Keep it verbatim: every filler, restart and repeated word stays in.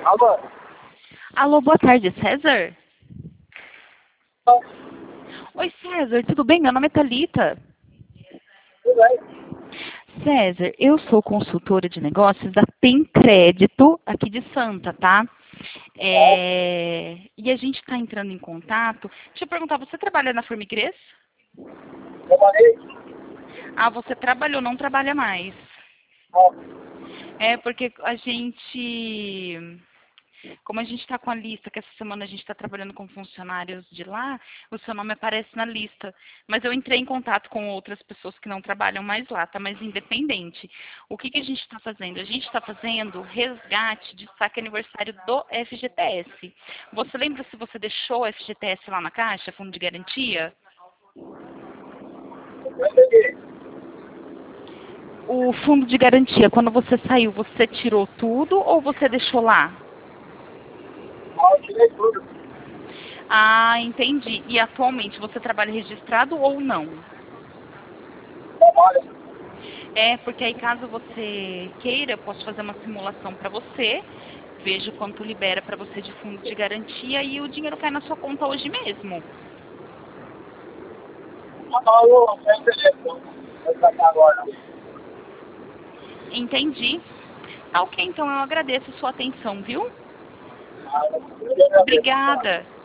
Alô? Alô, boa tarde, César? Não, Oi, César, tudo bem? Meu nome é Thalita. tudo bem. César, eu sou consultora de negócios da Tem Crédito aqui de Santa, tá? É, E a gente está entrando em contato. Deixa eu perguntar, você trabalha na Formigres? Trabalhei? Ah, você trabalhou, não trabalha mais. Não. É porque a gente, como a gente está com a lista, que essa semana a gente está trabalhando com funcionários de lá, o seu nome aparece na lista. Mas eu entrei em contato com outras pessoas que não trabalham mais lá, tá mais independente. O que, que a gente está fazendo? A gente está fazendo resgate de saque aniversário do F G T S. Você lembra se você deixou o F G T S lá na caixa, fundo de garantia? Eu entendi. O fundo de garantia, quando você saiu, você tirou tudo ou você deixou lá? Não, eu tirei tudo. Ah, entendi. E atualmente você trabalha registrado ou não? Trabalho. É, porque aí caso você queira, eu posso fazer uma simulação para você, vejo quanto libera para você de fundo de garantia e o dinheiro cai na sua conta hoje mesmo. Ah, não, eu não tenho interesse. Não vou sacar agora. Entendi. Tá ok, então eu agradeço a sua atenção, viu? Ah, eu agradeço. Obrigada.